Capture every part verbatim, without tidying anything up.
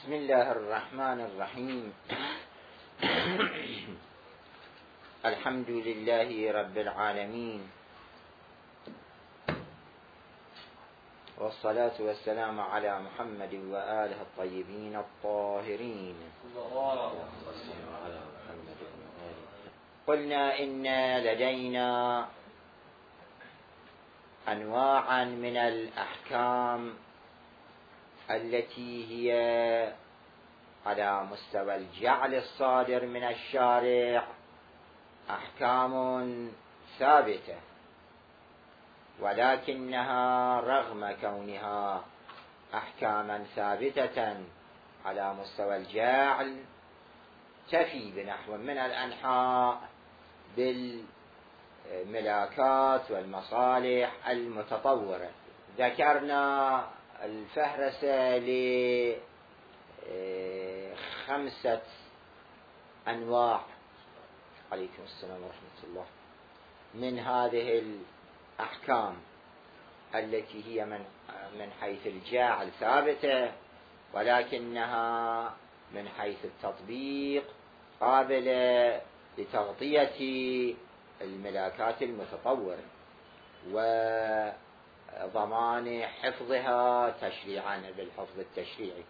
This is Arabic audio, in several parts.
بسم الله الرحمن الرحيم. الحمد لله رب العالمين، والصلاة والسلام على محمد وآله الطيبين الطاهرين. قلنا إن لدينا أنواعا من الأحكام التي هي على مستوى الجعل الصادر من الشارع أحكام ثابتة، ولكنها رغم كونها أحكاما ثابتة على مستوى الجعل تفي بنحو من الأنحاء بالملاكات والمصالح المتطورة. ذكرنا الفهرسة لخمسة أنواع عليكم السلام ورحمة الله من هذه الأحكام التي هي من من حيث الجاعل ثابتة، ولكنها من حيث التطبيق قابلة لتغطية الملاكات المتطورة وضمان حفظها تشريعا بالحفظ التشريعي.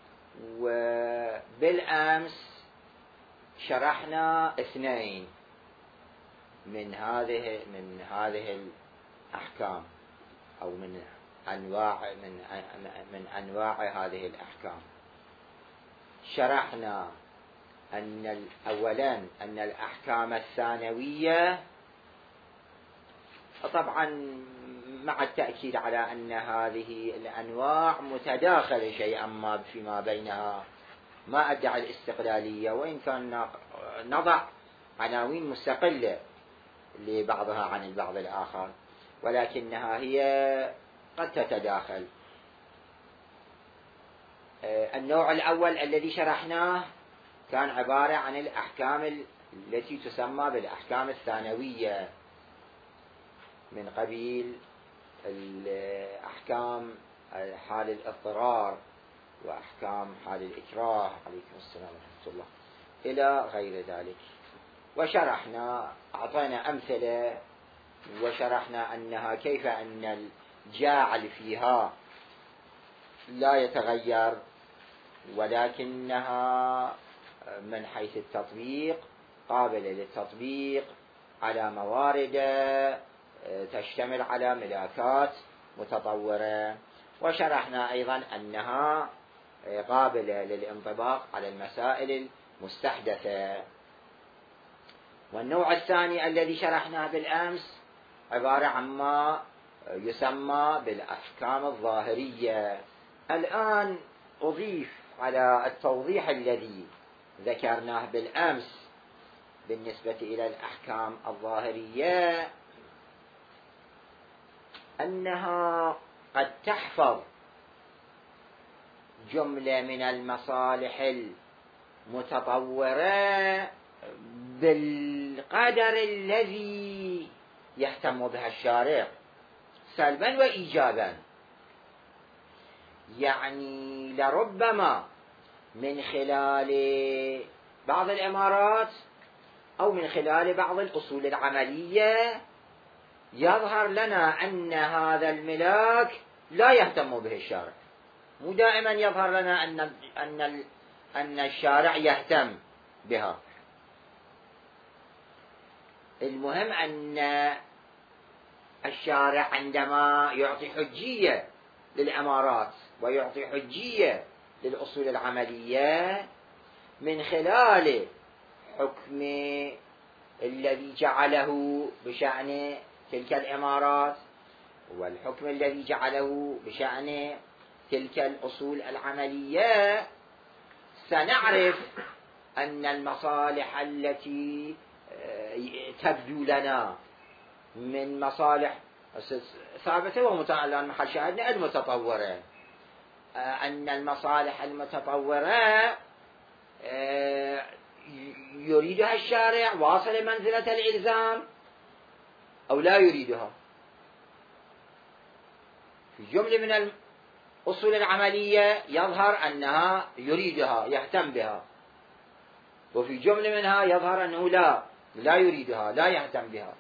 وبالأمس شرحنا اثنين من هذه من هذه الأحكام أو من أنواع من من أنواع هذه الأحكام. شرحنا أن أولا أن الأحكام الثانوية، طبعا مع التأكيد على أن هذه الأنواع متداخلة شيئا ما فيما بينها، ما أدعي الاستقلالية، وإن كان نضع عناوين مستقلة لبعضها عن البعض الآخر، ولكنها هي قد تتداخل. النوع الأول الذي شرحناه كان عبارة عن الأحكام التي تسمى بالأحكام الثانوية من قبيل الأحكام حال الاضطرار وأحكام حال الإكراه عليكم السلام ورحمة الله إلى غير ذلك. وشرحنا أعطينا أمثلة وشرحنا أنها كيف أن الجاعل فيها لا يتغير، ولكنها من حيث التطبيق قابلة للتطبيق على موارد تشتمل على ملاكات متطورة. وشرحنا أيضا أنها قابلة للانطباق على المسائل المستحدثة. والنوع الثاني الذي شرحناه بالأمس عبارة عما يسمى بالأحكام الظاهرية. الآن أضيف على التوضيح الذي ذكرناه بالأمس بالنسبة إلى الأحكام الظاهرية أنها قد تحفظ جملة من المصالح المتطورة بالقدر الذي يهتم بها الشارع سلبا وإيجابا. يعني لربما من خلال بعض الإمارات أو من خلال بعض الأصول العملية يظهر لنا أن هذا الملاك لا يهتم به الشارع. مو دائما يظهر لنا أن أن أن الشارع يهتم بها. المهم أن الشارع عندما يعطي حجية للإمارات ويعطي حجية للأصول العملية من خلال حكم الذي جعله بشأن تلك الإمارات والحكم الذي جعله بشأن تلك الأصول العملية، سنعرف أن المصالح التي تبدو لنا من مصالح ثابتة ومتعلقة محل شاهدنا المتطورة، أن المصالح المتطورة يريدها الشارع واصل منزلة الإلزام أو لا يريدها. في جملة من الأصول العملية يظهر أنها يريدها يهتم بها، وفي جملة منها يظهر أنه لا لا يريدها لا يهتم بها.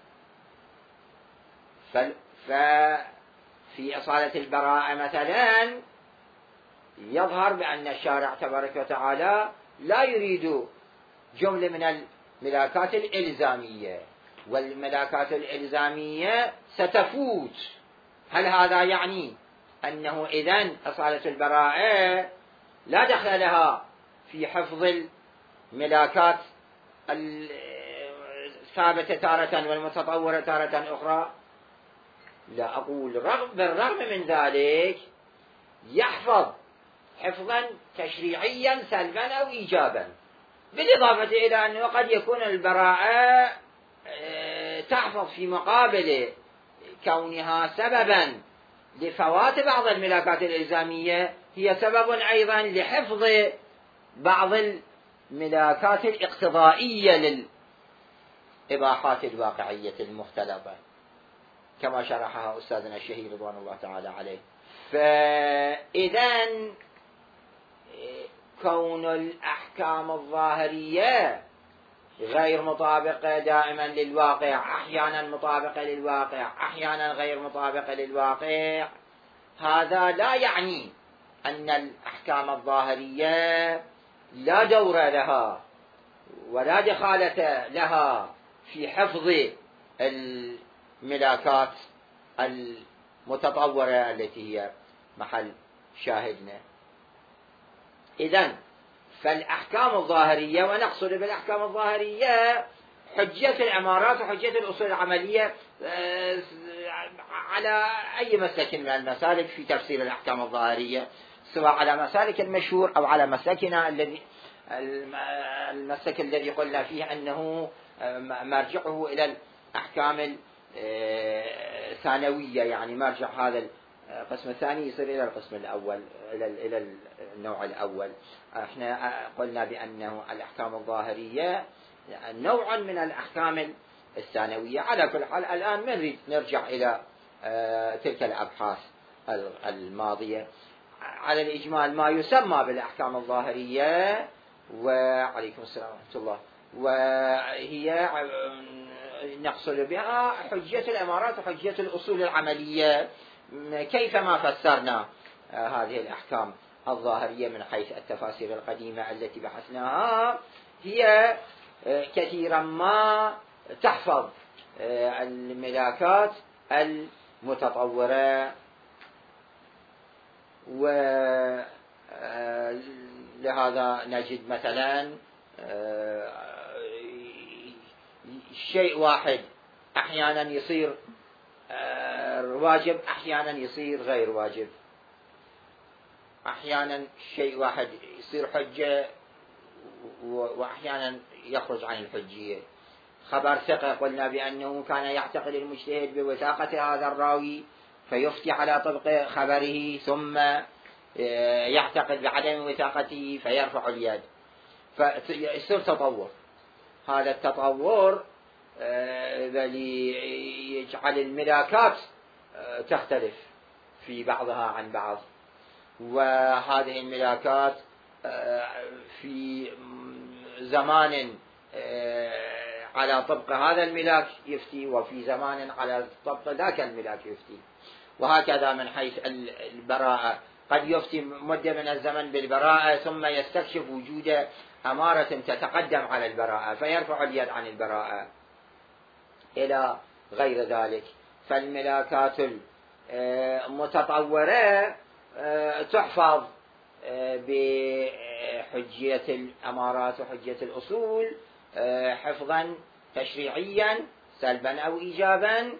ففي أصالة البراءة مثلا يظهر بأن الشارع تبارك وتعالى لا يريد جملة من الملاكات الإلزامية، والملاكات الإلزامية ستفوت. هل هذا يعني أنه إذن أصالة البراءة لا دخل لها في حفظ الملاكات الثابتة تارة والمتطورة تارة أخرى؟ لا، أقول رغم بالرغم من ذلك يحفظ حفظا تشريعيا سلبا أو إيجابا، بالإضافة إلى أنه قد يكون البراءة تحفظ في مقابل كونها سببا لفوات بعض الملاكات الإلزامية هي سبب أيضا لحفظ بعض الملاكات الاقتضائية للإباحات الواقعية المختلطة، كما شرحها أستاذنا الشهيد رضوان الله تعالى عليه. فإذن كون الأحكام الظاهرية غير مطابقة دائما للواقع، أحيانا مطابقة للواقع أحيانا غير مطابقة للواقع، هذا لا يعني أن الأحكام الظاهرية لا دور لها ولا دخالة لها في حفظ الملاكات المتطورة التي هي محل شاهدنا. إذن فالأحكام الظاهرية، ونقصد بالأحكام الظاهرية حجية العمارات وحجية الأصول العملية على أي مسلك من المسالك في تفسير الأحكام الظاهرية، سواء على مسالك المشهور أو على مسلكنا الذي المسلك الذي قلنا فيه أنه مرجعه إلى الأحكام الثانوية، يعني مرجع هذا القسم الثاني يصير إلى القسم الأول إلى إلى النوع الأول. احنا قلنا بأنه الأحكام الظاهرية نوع من الأحكام الثانوية. على كل حال الآن نريد نرجع إلى تلك الأبحاث الماضية. على الإجمال ما يسمى بالأحكام الظاهرية، وعليكم السلام ورحمة الله، وهي نقصد بها حجية الإمارات وحجية الأصول العملية كيفما فسرنا هذه الأحكام الظاهرية من حيث التفاسير القديمة التي بحثناها، هي كثيرا ما تحفظ الملاكات المتطورة، ولهذا نجد مثلا شيء واحد أحيانا يصير واجب أحيانا يصير غير واجب، أحيانا شيء واحد يصير حجة وأحيانا يخرج عن الحجية. خبر ثقة قلنا بأنه كان يعتقد المجتهد بوثاقة هذا الراوي فيفتي على طبق خبره، ثم يعتقد بعدم وثاقته فيرفع اليد، فيصير تطور. هذا التطور يجعل الملاكات تختلف في بعضها عن بعض، وهذه الملاكات في زمان على طبق هذا الملاك يفتي، وفي زمان على طبق ذاك الملاك يفتي، وهكذا من حيث البراءة قد يفتي مدة من الزمن بالبراءة ثم يستكشف وجود أمارة تتقدم على البراءة فيرفع اليد عن البراءة إلى غير ذلك. فالملاكات المتطورة تحفظ بحجية الأمارات وحجية الأصول حفظا تشريعيا سلبا أو إيجابا،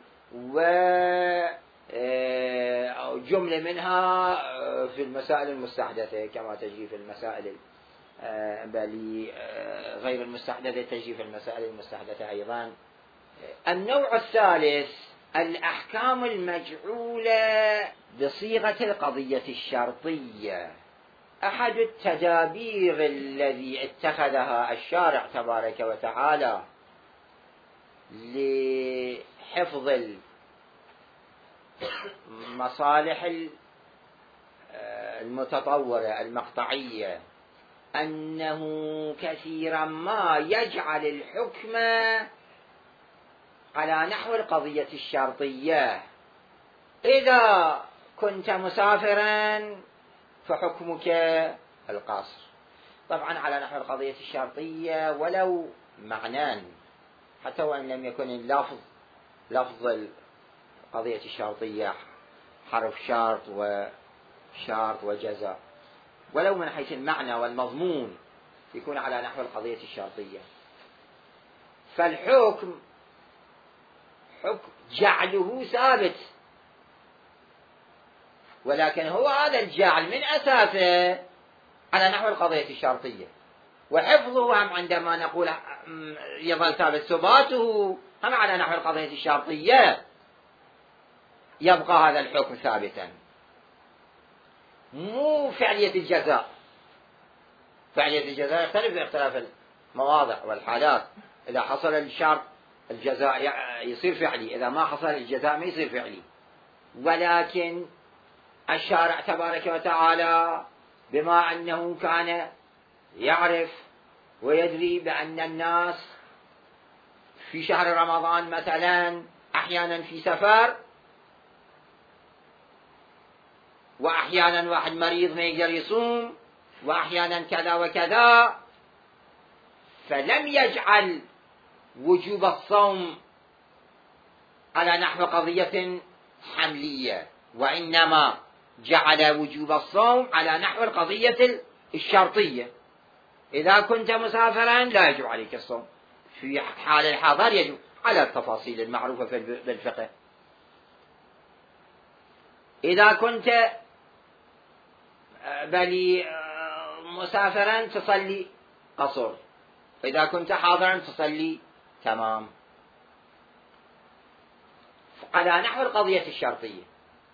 وجملة منها في المسائل المستحدثة كما تجري في المسائل بل غير المستحدثة تجري في المسائل المستحدثة أيضا. النوع الثالث الأحكام المجعولة بصيغة القضية الشرطية. أحد التدابير الذي اتخذها الشارع تبارك وتعالى لحفظ المصالح المتطورة المقطعية أنه كثيرا ما يجعل الحكم على نحو القضية الشرطية. إذا كنت مسافرا فحكمك القصر، طبعا على نحو القضية الشرطية ولو معنى، حتى وإن لم يكن اللفظ لفظ القضية الشرطية حرف شرط وشرط وجزاء، ولو من حيث المعنى والمضمون يكون على نحو القضية الشرطية. فالحكم حكم جعله ثابت، ولكن هو هذا الجعل من أساسه على نحو القضية الشرطية، وحفظه هم عندما نقول يظل ثابت ثباته هم على نحو القضية الشرطية، يبقى هذا الحكم ثابتا. مو فعلية الجزاء، فعلية الجزاء يختلف باختلاف المواضع والحالات. إذا حصل الشرط الجزاء يصير فعلي، إذا ما حصل الجزاء ما يصير فعلي. ولكن الشارع تبارك وتعالى بما أنه كان يعرف ويدري بأن الناس في شهر رمضان مثلا أحيانا في سفر، وأحيانا واحد مريض ما يقدر يصوم، وأحيانا كذا وكذا، فلم يجعل وجوب الصوم على نحو قضية حملية، وإنما جعل وجوب الصوم على نحو القضية الشرطية. إذا كنت مسافرا لا يجب عليك الصوم، في حال الحضر يجب، على التفاصيل المعروفة بالفقه. إذا كنت بل مسافرا تصلي قصر، إذا كنت حاضرا تصلي تمام، على نحو القضية الشرطية.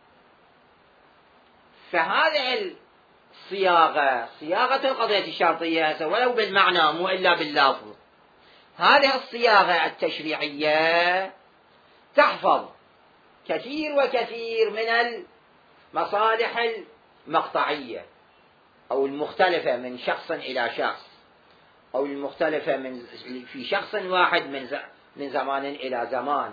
فهذه الصياغة صياغة القضية الشرطية ولو بالمعنى مو إلا باللفظ، هذه الصياغة التشريعية تحفظ كثير وكثير من المصالح المقطعية أو المختلفة من شخص إلى شخص، أو المختلفة من في شخص واحد من من زمان إلى زمان.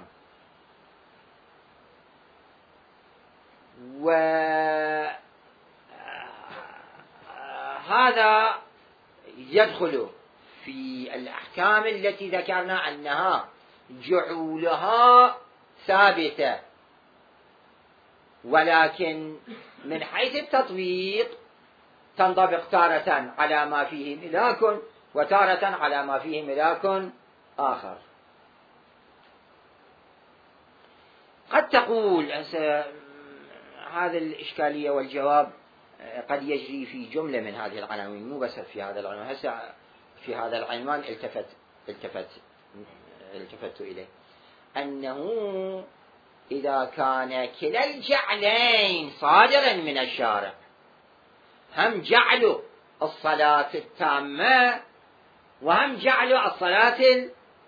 وهذا يدخل في الأحكام التي ذكرنا أنها جعولها ثابتة، ولكن من حيث التطبيق تنطبق تارة على ما فيه ملاك وتارة على ما فيه ملاك آخر. قد تقول هذه الإشكالية والجواب قد يجري في جملة من هذه العناوين، مو بس في هذا العنوان. هسه في هذا العنوان التفت التفت التفت إليه أنه إذا كان كلا الجعلين صادرا من الشارع، هم جعلوا الصلاة التامة وهم جعلوا الصلاة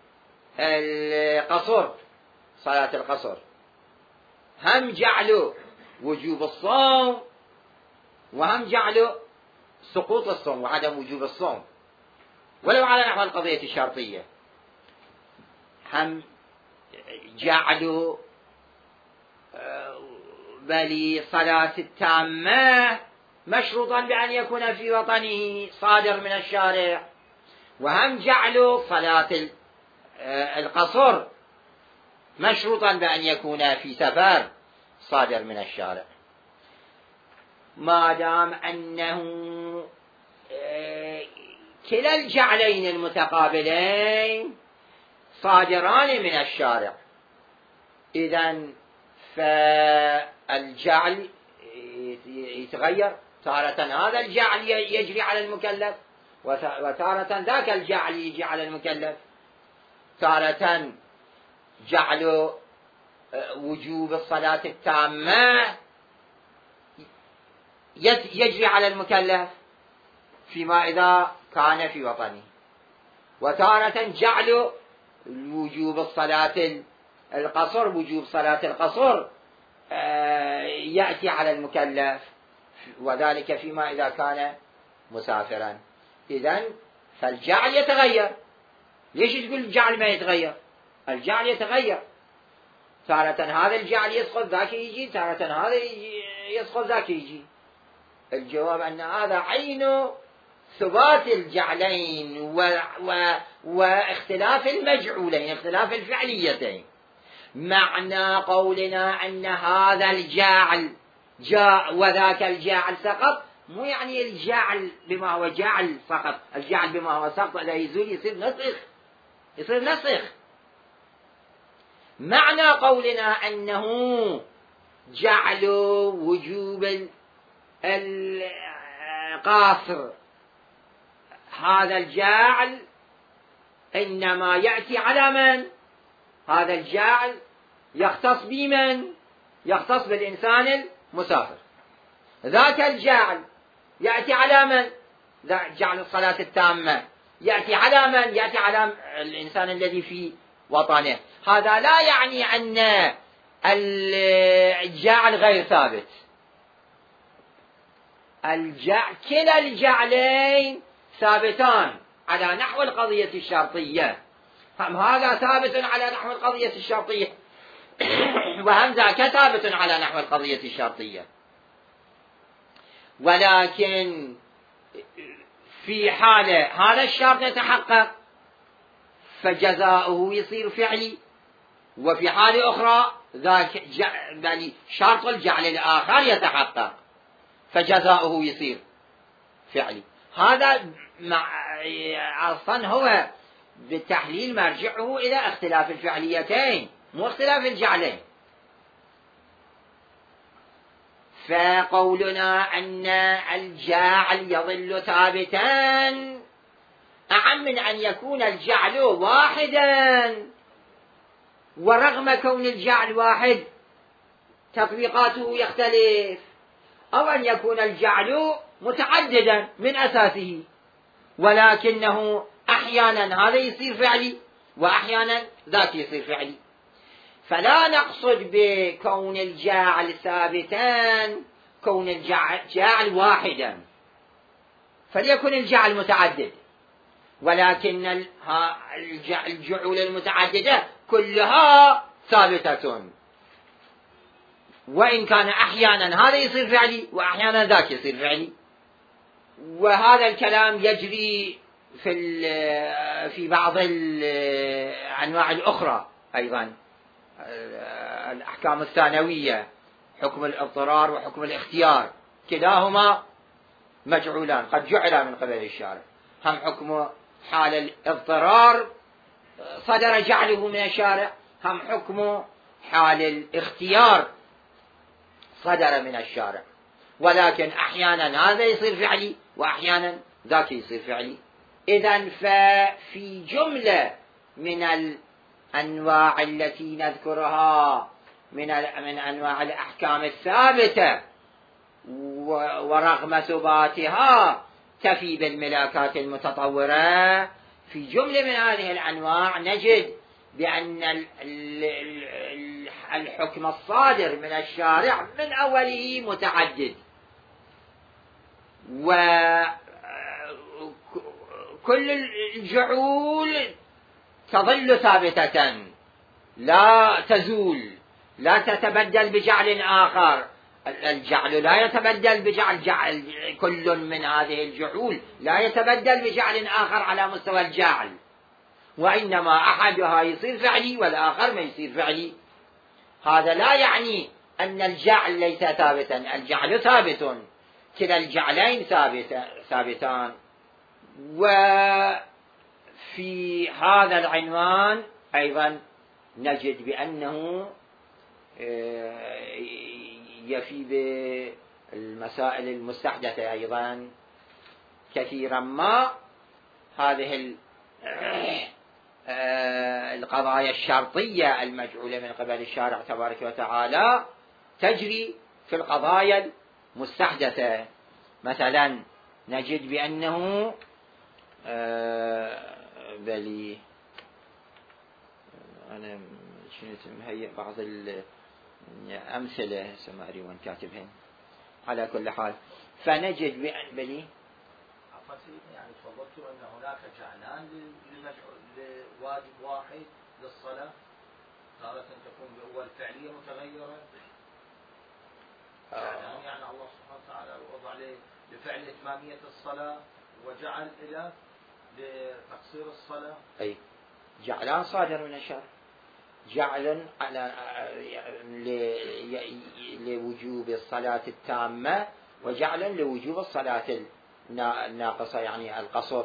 القصر، صلاة القصر، هم جعلوا وجوب الصوم وهم جعلوا سقوط الصوم وعدم وجوب الصوم، ولو على نحو القضية الشرطية هم جعلوا بل صلاة التامة مشروطا بأن يكون في وطنه صادر من الشارع، وهم جعلوا صلاة القصر مشروطا بأن يكون في سفر صادر من الشارع. ما دام أنه كلا الجعلين المتقابلين صادران من الشارع، إذن فالجعل يتغير، تارة هذا الجعل يجري على المكلف وتارة ذاك الجعل يجي على المكلف، تارة جعل وجوب الصلاة التامة يجري على المكلف فيما إذا كان في وطنه، وتارة جعل وجوب الصلاة القصر وجوب صلاة القصر يأتي على المكلف وذلك فيما إذا كان مسافرا. إذن فالجعل يتغير. ليش تقول الجعل ما يتغير؟ الجعل يتغير، تارة هذا الجعل يسقط ذاك يجي، تارة هذا يسقط ذاك يجي. الجواب أن هذا عين ثبات الجعلين و... و... واختلاف المجعولين، اختلاف الفعليتين. معنى قولنا أن هذا الجعل جاء وذاك الجعل سقط، مو يعني الجعل بما هو جعل فقط، الجعل بما هو سقط لا يزول، يصير نسخ، يصير نسخ. معنى قولنا أنه جعل وجوب القاصر، هذا الجعل إنما يأتي على من؟ هذا الجعل يختص بمن؟ يختص بالإنسان المسافر. ذاك الجعل يأتي على من؟ جعل الصلاة التامة يأتي على من؟ يأتي على الإنسان الذي في وطنه. هذا لا يعني أن الجعل غير ثابت. الجعل كلا الجعلين ثابتان على نحو القضية الشرطية، هم هذا ثابت على نحو القضية الشرطية وهم ذاك ثابت على نحو القضية الشرطية، ولكن في حالة هذا الشرط يتحقق فجزاؤه يصير فعلي، وفي حالة أخرى ذاك يعني شرط الجعل الآخر يتحقق فجزاؤه يصير فعلي. هذا مع أصلا هو بالتحليل مرجعه إلى اختلاف الفعليتين مو اختلاف الجعلين. فقولنا أن الجعل يظل ثابتا أعم من أن يكون الجعل واحدا، ورغم كون الجعل واحد تطبيقاته يختلف، أو أن يكون الجعل متعددا من أساسه، ولكنه أحيانا هذا يصير فعلي وأحيانا ذاك يصير فعلي. فلا نقصد بكون الجاعل ثابتا كون الجاعل واحدا، فليكن الجعل متعدد، ولكن الجعول المتعددة كلها ثابتة، وإن كان أحيانا هذا يصير فعلي وأحيانا ذاك يصير فعلي. وهذا الكلام يجري في في بعض الأنواع الأخرى أيضا، الأحكام الثانوية، حكم الاضطرار وحكم الاختيار، كلاهما مجعولان قد جعل من قبل الشارع. هم حكم حال الاضطرار صدر جعله من الشارع، هم حكم حال الاختيار صدر من الشارع، ولكن أحيانا هذا يصير فعلي وأحيانا ذاك يصير فعلي. إذن ففي جملة من الأنواع التي نذكرها من من أنواع الأحكام الثابتة ورغم ثباتها تفي بالملاكات المتطورة، في جملة من هذه الأنواع نجد بأن الحكم الصادر من الشارع من أوله متعدد، وكل الجعول تظل ثابتة لا تزول، لا تتبدل بجعل آخر. الجعل لا يتبدل بجعل، جعل كل من هذه الجعول لا يتبدل بجعل آخر على مستوى الجعل، وإنما أحدها يصير فعلي والآخر ما يصير فعلي. هذا لا يعني أن الجعل ليس ثابتا، الجعل ثابت، كلا الجعلين ثابتان. وفي هذا العنوان أيضا نجد بأنه يفي بالمسائل المستحدثة أيضا كثيرا ما هذه القضايا الشرطية المجعولة من قبل الشارع تبارك وتعالى تجري في القضايا المستحدثة. مثلا نجد بأنه بلي أنا شنو مهيئ بعض الأمثلة سماري وان كاتبهن. على كل حال فنجد بأن بلي يعني تفضلت أن هناك جعلان لواجب واحد للصلاة، تارة تكون بأول فعلية متغيرة جعلان، يعني الله سبحانه وتعالى وضع لفعل إتمامية الصلاة وجعل إلى لتقصير الصلاة. أي جعلان صادر من الشرع، جعل على لوجوب الصلاة التامة وجعل لوجوب الصلاة الناقصة يعني القصر.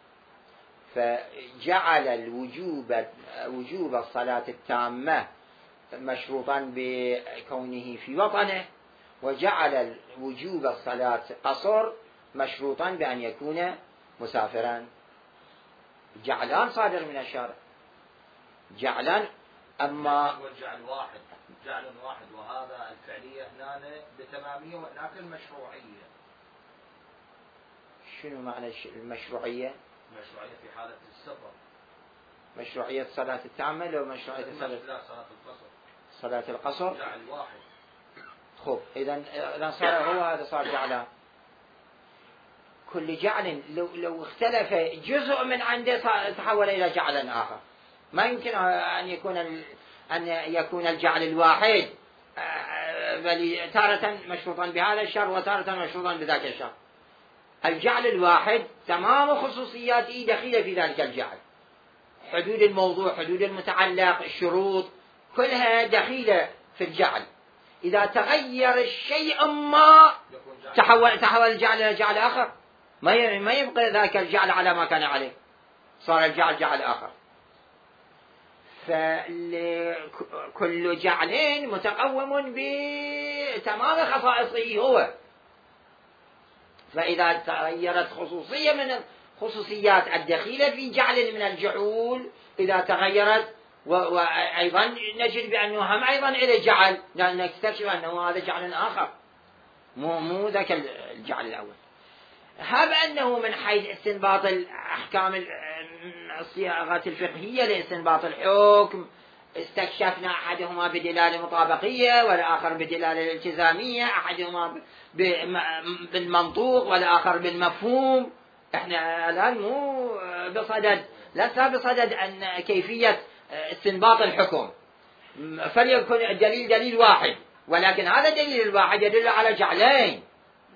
فجعل الوجوب وجوب الصلاة التامة مشروطا بكونه في وطنه، وجعل وجوب الصلاة قصر مشروطا بأن يكون مسافرا. جعلان صادر من الشرع، جعلان. أما والجعل واحد، جعل واحد، وهذا الفعلية هنا بتمامية وهناك المشروعية. شنو معنى المشروعية؟ المشروعية في حالة السفر. مشروعية صلاة التامة لو مشروعية صلاة لا صلاة القصر. صلاة القصر جعل واحد. خب إذا إذا صار هو هذا صار جعلان. كل جعل لو لو اختلف جزء من عنده تحول إلى جعل آخر. ما يمكن أن يكون أن يكون الجعل الواحد بل تارة مشروطا بهذا الشر وتارة مشروطا بذاك الشر. الجعل الواحد تمام خصوصياته دخيلة في ذلك الجعل، حدود الموضوع، حدود المتعلق، الشروط كلها دخيلة في الجعل. إذا تغير الشيء ما تحول تحول الجعل إلى جعل آخر، ما ما يبقى ذاك الجعل على ما كان عليه، صار الجعل جعل آخر. فكل جعل متقوم بتمام خصائصه هو. فإذا تغيرت خصوصية من الخصوصيات الدخيلة في جعل من الجعول، إذا تغيرت وأيضا نجد بأنه هم أيضا إلى جعل، نكتشف أنه هذا جعل آخر مو مو ذاك الجعل الأول. هب أنه من حيث استنباط الأحكام الصياغات الفقهية لاستنباط الحكم استكشفنا أحدهما بدلالة مطابقية والآخر بدلالة التزامية، أحدهما بالمنطوق والآخر بالمفهوم. احنا الآن مو بصدد لسه بصدد أن كيفية استنباط الحكم، فليكن الدليل دليل واحد، ولكن هذا الدليل الواحد يدل على جعلين،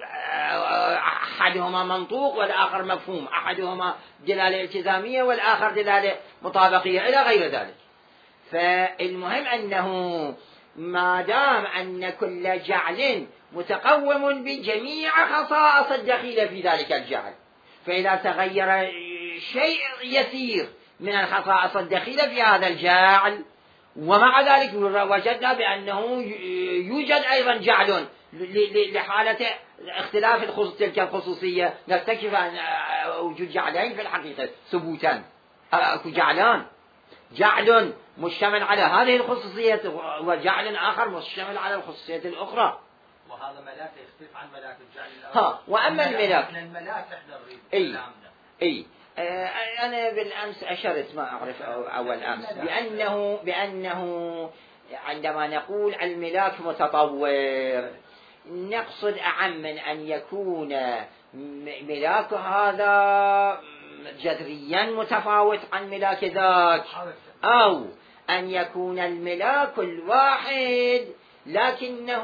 أحدهما منطوق والآخر مفهوم، أحدهما دلالة التزامية والآخر دلالة مطابقية إلى غير ذلك. فالمهم أنه ما دام أن كل جعل متقوم بجميع خصائص الدخيلة في ذلك الجعل، فإذا تغير شيء يسير من الخصائص الدخيلة في هذا الجعل ومع ذلك وجدنا بأنه يوجد أيضا جعل لحالة اختلاف تلك الخصوصية، نكتشف أن وجود جعلين في الحقيقة ثبوتا، أكو جعلان، جعل مشتمل على هذه الخصوصية وجعل آخر مشتمل على الخصوصية الأخرى. وهذا ملاك يختلف عن ملاك الجعل الأول. ها وأما الملاك من الملاك احنا نريد اي اي آه أنا بالأمس أشرت ما أعرف أول أمس بأنه بأنه عندما نقول الملاك متطور نقصد أعم من أن يكون ملاك هذا جذريا متفاوت عن ملاك ذاك، أو أن يكون الملاك الواحد لكنه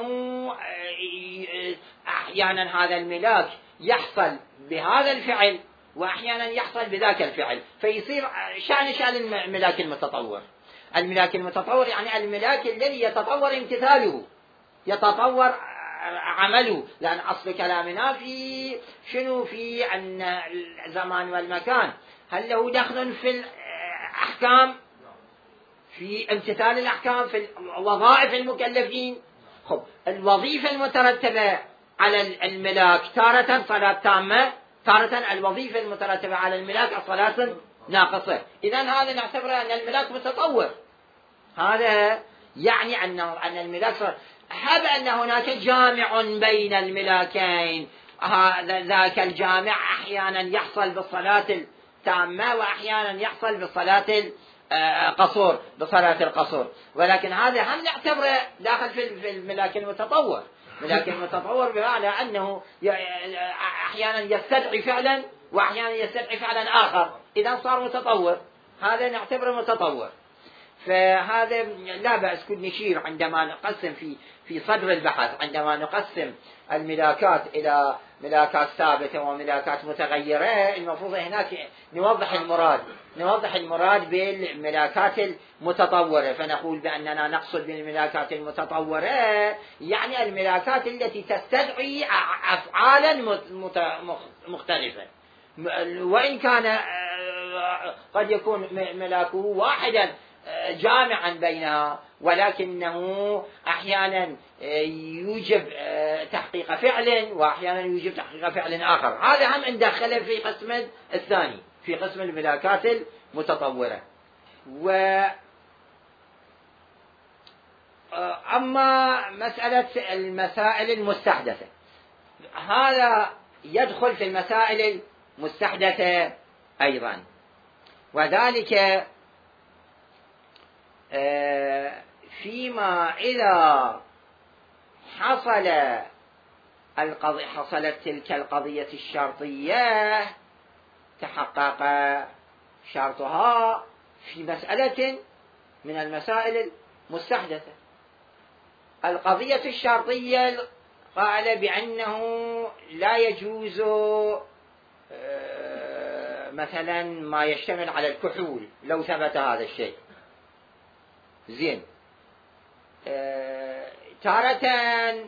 أحيانا هذا الملاك يحصل بهذا الفعل وأحيانا يحصل بذاك الفعل، فيصير شأن شأن الملاك المتطور. الملاك المتطور يعني الملاك الذي يتطور امتثاله، يتطور عمله، لأن أصل كلامنا في شنو؟ في أن الزمان والمكان هل له دخل في الأحكام، في امتثال الأحكام، في وظائف المكلفين. خب الوظيفة المترتبة على الملاك تارة صلاة تامة، تارة الوظيفة المترتبة على الملاك الصلاة ناقصة. إذن هذا نعتبر أن الملاك متطور، هذا يعني أن أن الملاك صار. هب أن هناك جامع بين الملاكين، هذا ذاك الجامع أحيانا يحصل بالصلاة التامة وأحيانا يحصل بالصلاة القصور، بصلاة القصور، ولكن هذا هم نعتبره داخل في الملاك المتطور. ولكن متطور بمعنى أنه أحيانا يستدعي فعلا وأحيانا يستدعي فعلا آخر، إذا صار متطور، هذا نعتبره متطور. فهذا لا بأس كل نشير عندما نقسم في في صدر البحث، عندما نقسم الملاكات إلى ملاكات ثابتة وملاكات متغيرة، المفروض هناك نوضح المراد نوضح المراد بالملاكات المتطورة، فنقول بأننا نقصد بالملاكات المتطورة يعني الملاكات التي تستدعي أفعالا مختلفة، وإن كان قد يكون ملاكه واحدا جامعا بينها، ولكنه أحيانا يوجب تحقيق فعل وأحيانا يوجب تحقيق فعل آخر. هذا هم ندخله في قسم الثاني، في قسم الملاكات المتطورة. و أما مسألة المسائل المستحدثة، هذا يدخل في المسائل المستحدثة أيضا، وذلك فيما إذا حصل القضية حصلت تلك القضية الشرطية تحقق شرطها في مسألة من المسائل المستحدثة. القضية الشرطية قال بأنه لا يجوز مثلا ما يشتمل على الكحول لو ثبت هذا الشيء. زين، آه، تارة آه،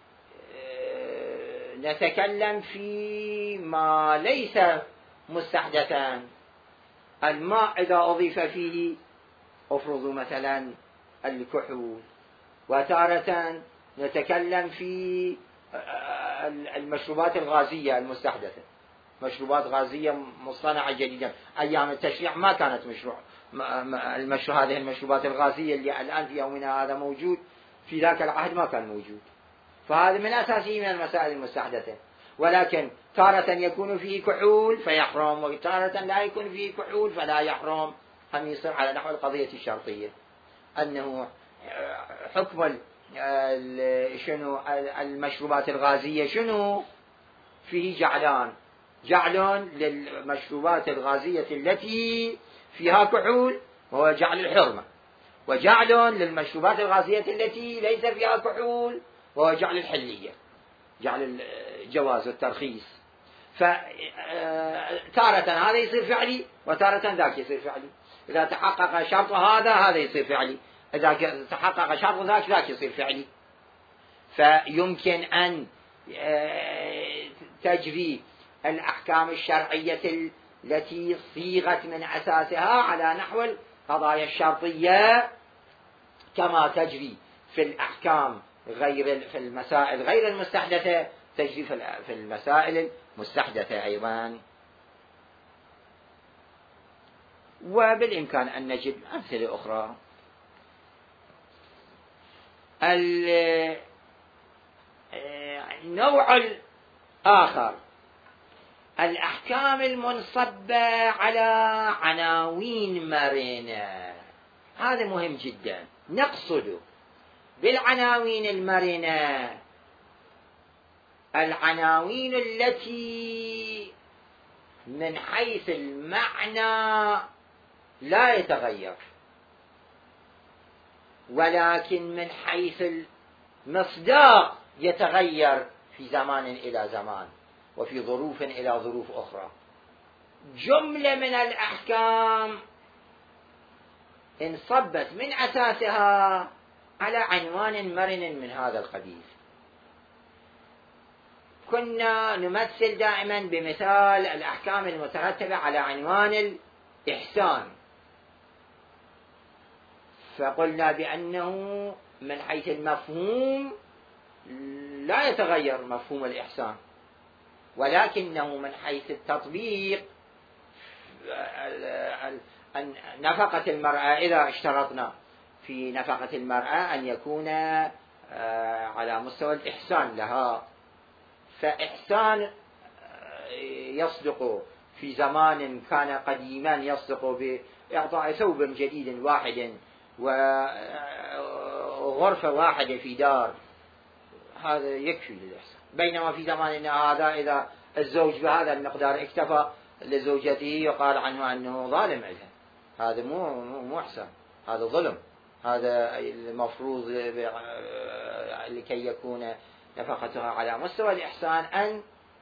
نتكلم في ما ليس مستحدثا، الماء إذا أضيف فيه أفرضوا مثلا الكحول، وتارة نتكلم في المشروبات الغازية المستحدثة، مشروبات غازية مصطنعة جديدة. أيام التشريع ما كانت مشروع المشروع هذه المشروبات الغازية اللي الآن في يومنا هذا موجود، في ذاك العهد ما كان موجود. فهذا من أساسه من المسائل المستحدثة، ولكن تارة يكون فيه كحول فيحرم، وتارة لا يكون فيه كحول فلا يحرم. هم يصير على نحو القضية الشرطية، أنه حكم شنو المشروبات الغازية شنو فيه جعلان، جعل للمشروبات الغازية التي فيها كحول وهو جعل الحرمة، وجعل للمشروبات الغازية التي ليس فيها كحول وهو جعل الحلية، جعل الجواز والترخيص. فتارة هذا يصير فعلي وتارة ذاك يصير فعلي، إذا تحقق شرط هذا هذا يصير فعلي، إذا تحقق شرط ذاك ذاك يصير فعلي. فيمكن أن تجري الأحكام الشرعية التي صيغت من أساسها على نحو القضايا الشرطية كما تجري في الأحكام غير في المسائل غير المستحدثة، تجري في المسائل المستحدثة أيضا. وبالإمكان أن نجد أمثلة أخرى. النوع الآخر الأحكام المنصبة على عناوين مرنة، هذا مهم جدا. نقصد بالعناوين المرنة العناوين التي من حيث المعنى لا يتغير، ولكن من حيث المصداق يتغير في زمان إلى زمان وفي ظروف إلى ظروف أخرى. جملة من الأحكام انصبت من أساسها على عنوان مرن من هذا القبيل. كنا نمثل دائما بمثال الأحكام المترتبة على عنوان الإحسان، فقلنا بأنه من حيث المفهوم لا يتغير مفهوم الإحسان، ولكنه من حيث التطبيق نفقة المرأة، إذا اشترطنا في نفقة المرأة أن يكون على مستوى الإحسان لها، فإحسان يصدق في زمان كان قديما يصدق بإعطاء ثوب جديد واحد وغرفة واحدة في دار، هذا يكفي للإحسان. بينما في زماننا هذا إذا الزوج بهذا المقدار اكتفى لزوجته يقال عنه أنه ظالم لها، هذا مو مو إحسان، هذا ظلم. هذا المفروض لكي يكون نفقتها على مستوى الإحسان أن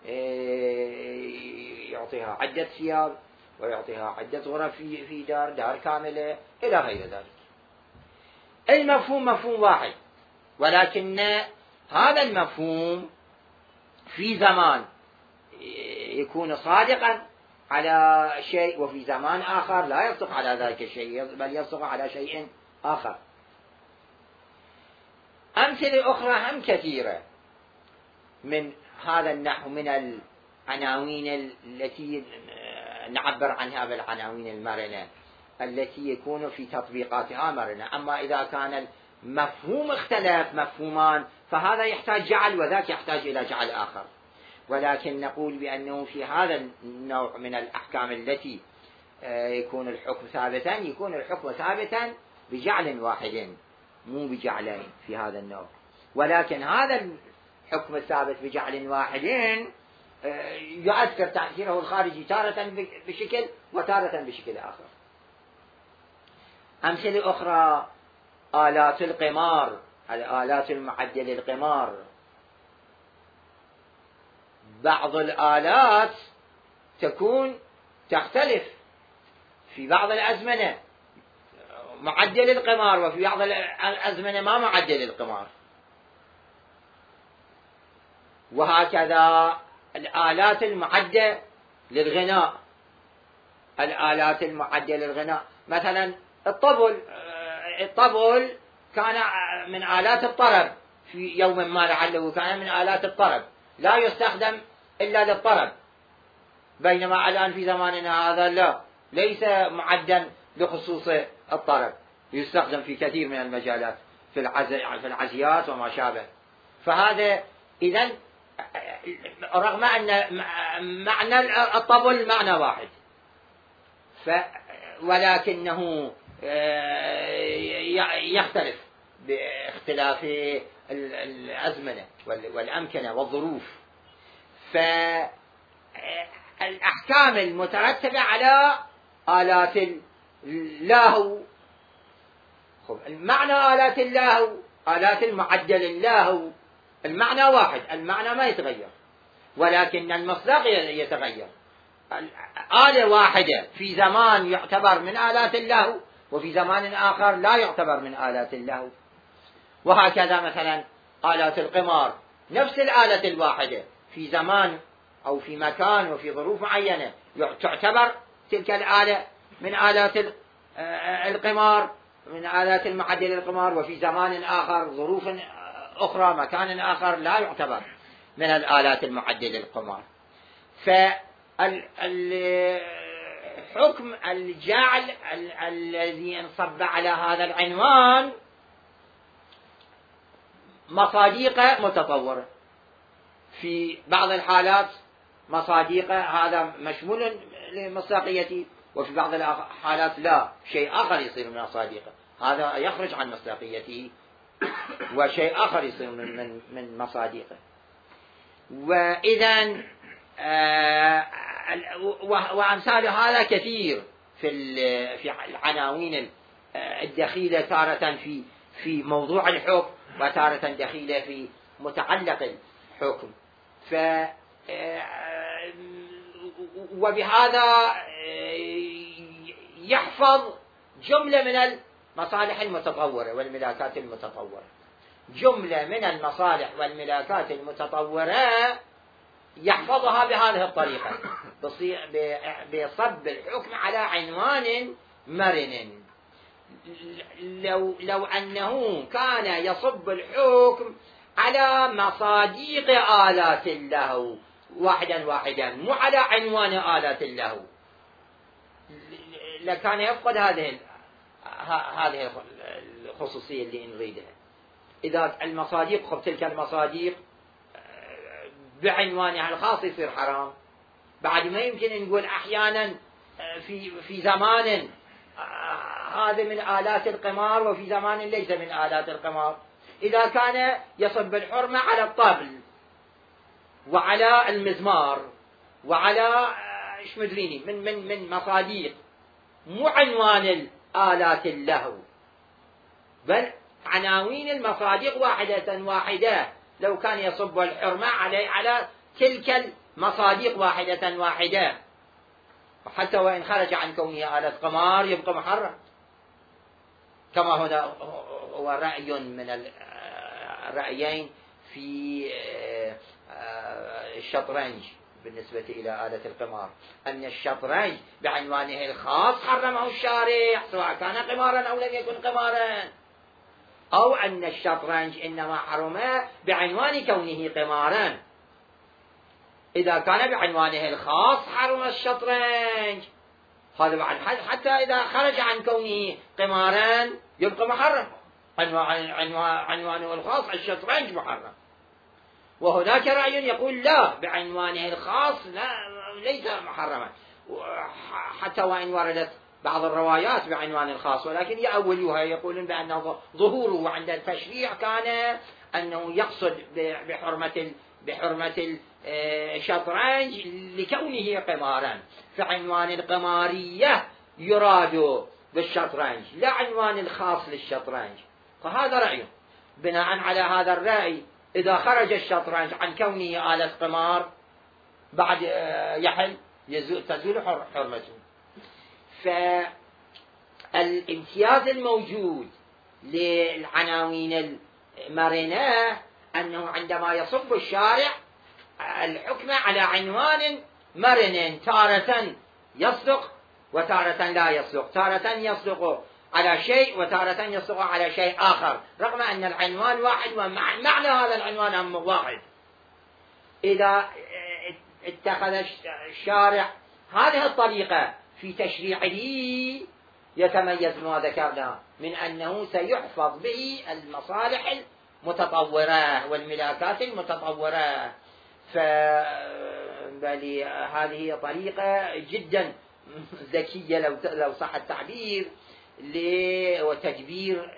يعطيها عدة ثياب ويعطيها عدة غرف في في دار دار كاملة إلى غير ذلك. المفهوم مفهوم واحد، ولكن هذا المفهوم في زمان يكون صادقا على شيء، وفي زمان آخر لا يصدق على ذلك الشيء، بل يصدق على شيء آخر. أمثلة أخرى هم كثيرة من هذا النحو، من العناوين التي نعبر عنها بالعناوين المرنة التي يكون في تطبيقاتها مرنة. أما إذا كان المفهوم اختلف مفهومان فهذا يحتاج جعل وذاك يحتاج إلى جعل آخر. ولكن نقول بأنه في هذا النوع من الأحكام التي يكون الحكم ثابتا، يكون الحكم ثابتا بجعل واحد مو بجعلين في هذا النوع. ولكن هذا الحكم الثابت بجعل واحد يؤثر تأثيره الخارجي تارة بشكل وتارة بشكل آخر. أمثلة أخرى آلات القمار، الآلات المعدة للقمار. بعض الآلات تكون تختلف في بعض الأزمنة معدة للقمار، وفي بعض الأزمنة ما معدة للقمار. وهكذا الآلات المعدة للغناء، الآلات المعدة للغناء مثلا الطبل. الطبل كان من آلات الطرب في يوم ما، لعله كان من آلات الطرب، لا يستخدم إلا للطرب. بينما الآن في زماننا هذا لا، ليس معدا لخصوص الطرب، يستخدم في كثير من المجالات في في العزيات وما شابه. فهذا إذن رغم أن معنى الطبل معنى واحد، ف ولكنه يختلف باختلاف الأزمنة والأمكنة والظروف. فالأحكام المترتبة على آلات اللهو، المعنى آلات اللهو، آلات المعدة للهو، المعنى واحد، المعنى ما يتغير، ولكن المصداق يتغير. آلة واحدة في زمان يعتبر من آلات اللهو، وفي زمان آخر لا يعتبر من آلات اللهو. وهكذا مثلا آلات القمار، نفس الآلة الواحدة في زمان أو في مكان وفي ظروف معينة تعتبر تلك الآلة من آلات القمار، من آلات المعدة للقمار، وفي زمان آخر ظروف أخرى مكان آخر لا يعتبر من الآلات المعدة للقمار. فالحكم الجاعل الذي انصب على هذا العنوان مصاديق متطورة، في بعض الحالات مصاديق هذا مشمول لمصداقيته، وفي بعض الحالات لا، شيء آخر يصير من مصاديقه، هذا يخرج عن مصداقيته وشيء آخر يصير من من من مصاديقه. وإذن آه وأمثال هذا كثير في في العناوين الدخيلة، تارة في في موضوع الحكم، وتارة دخيلة في متعلق الحكم. ف وبهذا يحفظ جملة من المصالح المتطورة والملاكات المتطورة، جملة من المصالح والملاكات المتطورة يحفظها بهذه الطريقة، بصب الحكم على عنوان مرن. لو لو أنه كان يصب الحكم على مصاديق آلات اللهو واحدا واحدا، مو على عنوان آلات اللهو، لكان يفقد هذه هذه الخصوصية اللي نريدها. إذا المصاديق خب تلك المصاديق بعنوانها الخاص يصير حرام. بعد ما يمكن نقول أحيانا في في زمان هذا من آلات القمار، وفي زمان ليس من آلات القمار. إذا كان يصب الحرمة على الطبل وعلى المزمار وعلى ايش مدريني من من من مصاديق، مو عنوان الآلات اللهو، بل عناوين المصاديق واحدة واحدة. لو كان يصب الحرمة على على تلك المصاديق واحدة واحدة، وحتى وإن خرج عن كونه آلة قمار يبقى محرم، كما هنا هو رأي من الرأيين في الشطرنج بالنسبة إلى آلة القمار، أن الشطرنج بعنوانه الخاص حرمه الشارع سواء كان قمارا أو لم يكن قمارا، أو أن الشطرنج إنما حرم بعنوان كونه قمارا. إذا كان بعنوانه الخاص حرم الشطرنج، هذا بعد حتى إذا خرج عن كونه قمارا يبقى محرم، عنوانه الخاص الشطرنج محرم. وهناك رأي يقول لا، بعنوانه الخاص لا ليس محرما، حتى وإن وردت بعض الروايات بعنوان الخاص، ولكن يأولوها يقولون بأنه ظهوره عند التشريع كان أنه يقصد بحرمة بحرمة الشطرنج لكونه قمارا، فعنوان القمارية يراد بالشطرنج لا عنوان الخاص للشطرنج. فهذا رأيه. بناء على هذا الرأي إذا خرج الشطرنج عن كونه آلة قمار بعد يحل تزول حرمته. فالامتياز الموجود للعناوين المرنة أنه عندما يصب الشارع الحكم على عنوان مرن تارة يصدق وتارة لا يصدق، تارة يصدق على شيء وتارة يصدق على شيء آخر، رغم أن العنوان واحد ومعنى هذا العنوان هم واحد. إذا اتخذ الشارع هذه الطريقة في تشريعه يتميز ما ذكرنا من أنه سيحفظ به المصالح المتطورة والملاكات المتطورة. فبالي هذه طريقة جدا ذكية لو لو صح التعبير، وتدبير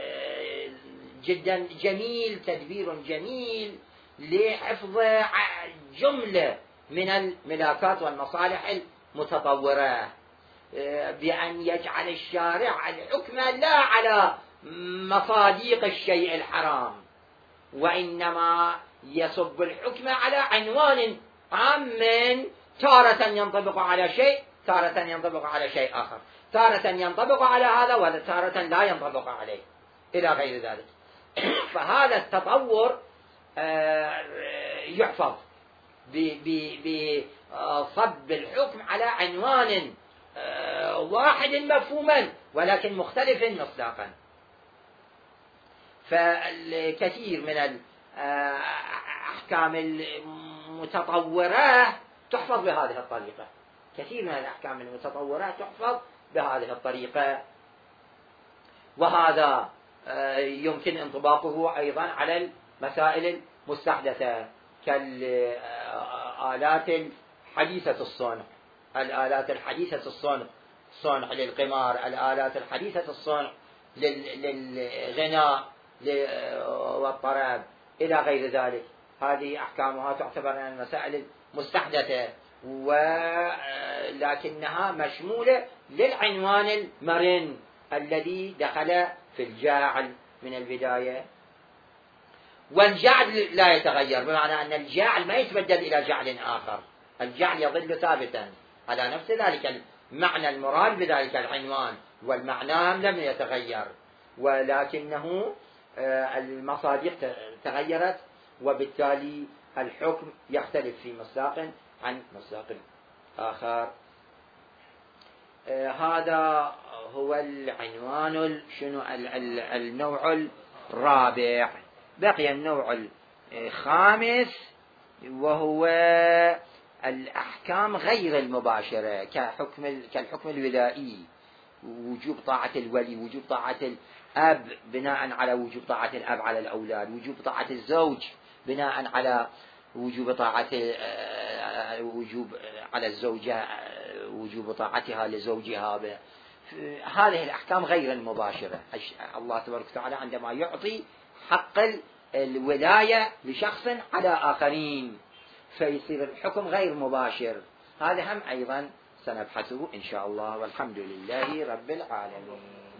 جدا جميل، تدبير جميل لحفظ جملة من الملاكات والمصالح المتطورة، بأن يجعل الشارع الحكم لا على مصاديق الشيء الحرام، وإنما يصب الحكم على عنوان عام تارة ينطبق على شيء، تارة ينطبق على شيء آخر، تارة ينطبق على هذا وتارة لا ينطبق عليه إلى غير ذلك. فهذا التطور يحفظ بصب الحكم على عنوان واحد مفهوما ولكن مختلف مصداقا. فالكثير من الأحكام المتطورة تحفظ بهذه الطريقة، كثير من الأحكام المتطورة تحفظ بهذه الطريقة. وهذا يمكن انطباقه أيضا على المسائل المستحدثة كالآلات الحديثة الصنع، الآلات الحديثة الصنع صنع للقمار، الآلات الحديثة الصنع للغناء والطرب إلى غير ذلك. هذه أحكامها تعتبر من المسائل المستحدثة، ولكنها مشمولة للعنوان المرن الذي دخل في الجاعل من البداية. والجعل لا يتغير، بمعنى أن الجعل ما يتبدل إلى جعل آخر، الجعل يظل ثابتا على نفس ذلك المعنى المراد بذلك العنوان، والمعنى لم يتغير، ولكنه المصادق تغيرت، وبالتالي الحكم يختلف في مصداق عن مصداق آخر. هذا هو العنوان شنو النوع الرابع. بقي النوع الخامس وهو الأحكام غير المباشرة كحكم كالحكم الولائي، وجوب طاعة الولي، وجوب طاعة الأب بناء على وجوب طاعة الأب على الأولاد، وجوب طاعة الزوج بناء على وجوب طاعة وجوب على الزوجة وجوب طاعتها لزوجها. هذه الأحكام غير المباشرة الله تبارك وتعالى عندما يعطي حق الولاية لشخص على آخرين، فيصير الحكم غير مباشر. هذا هم أيضا سنبحثه إن شاء الله، والحمد لله رب العالمين.